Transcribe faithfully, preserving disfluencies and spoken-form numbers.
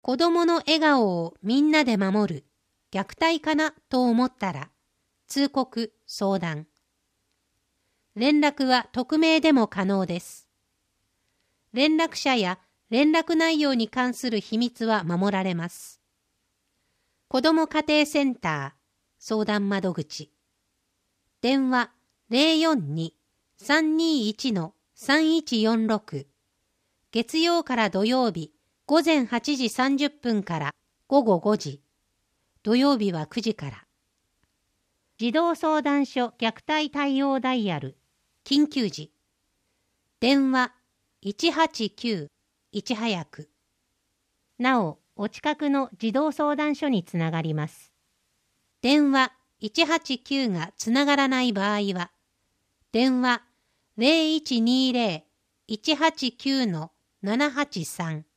子供の笑顔をみんなで守る、虐待かなと思ったら、通告・相談。連絡は匿名でも可能です。連絡者や連絡内容に関する秘密は守られます。子ども家庭センター相談窓口。電話 ゼロよんに さんにいち さんいちよんろく。月曜から土曜日ごぜんはちじさんじゅっぷんからごごごじ。土曜日はくじから。児童相談所虐待対応ダイヤル。緊急時。電話いちはちきゅういち早く。なお、お近くの児童相談所につながります。電話いちはちきゅうがつながらない場合は、電話 ゼロいちにゼロ いちはちきゅう ななはちさん